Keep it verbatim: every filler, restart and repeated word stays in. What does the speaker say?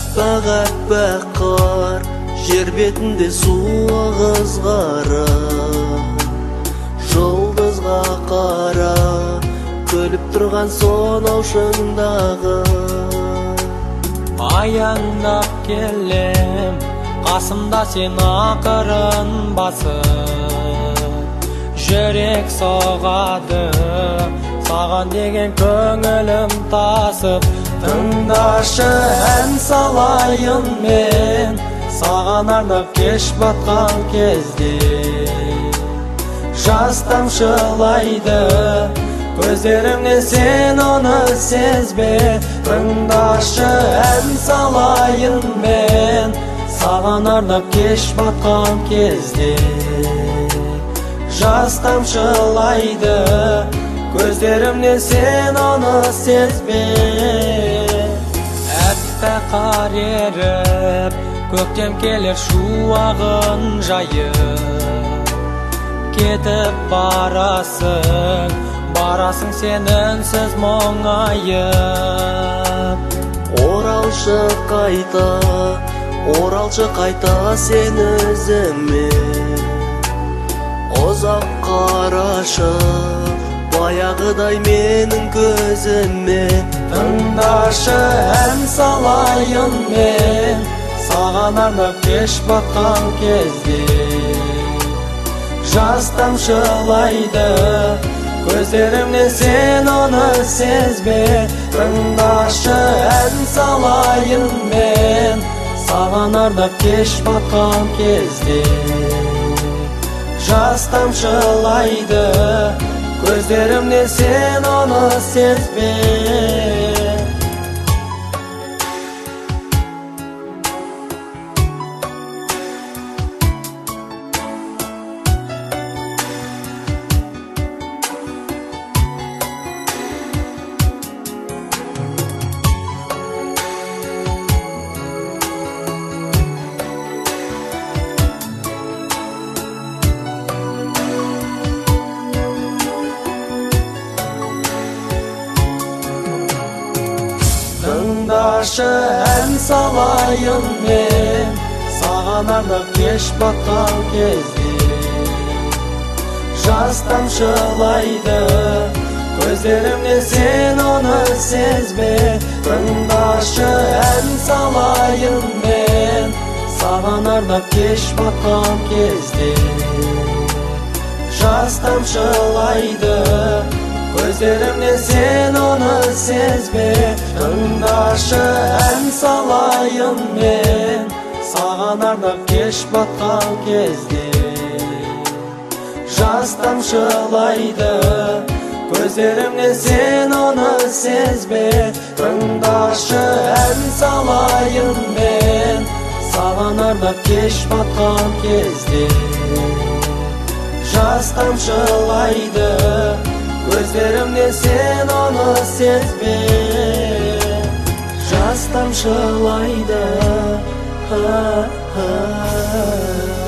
Әппақ-әппақ қар, жер бетінде суы қызғара. Жұлдызға қара, күліп тұрған сонау шыңдағы. Аяңдап келем, қасымда сен ақырын басып. Жүрек соғады, саған деген көңілім тасып. Тыңдашы, ән салайын мен, саған арнап кеш батқан кезде. Жас тамшылайды көздерімнен, сен оны сезбе. Тыңдашы, ән салайын мен, саған арнап кеш батқан кезде. Жас тамшылайды көздерімнен, сен оны сезбе. Әппақ қар еріп, көктем келер шуағын жайып. Кетіп барасың, барасың сен үнсіз мұңайып. Оралшы қайта, оралшы қайта сен өзіме. Ұзақ қарашы, баяғыдай менің көзіме. Тыңдашы, ән салайын мен, саған арнап кеш батқан кезде. Жас тамшылайды көздерімнен, сен оны сезбе. Тыңдашы, ән салайын мен, саған арнап кеш батқан кезде. Жас тамшылайды көздерімнен, сен оны сезбе. Тыңдашы, ән салайын мен, саған арнап кеш батқан кезде. Жас тамшылайды көздерімнен, сен оны сезбе. Тыңдашы, ән салайын мен, саған арнап кеш батқан кезде. Жас тамшылайды көздерімнен, сен оны сезбе. Тыңдашы, ән салайын мен, саған арнап кеш батқан кезде. Жас тамшылайды көздерімнен, сен оны сезбе. Тыңдашы, ән салайын мен, саған арнап кеш батқан кезде. Жас тамшылайды көздерімнен, сен оны сезбе. Жас тамшылайды.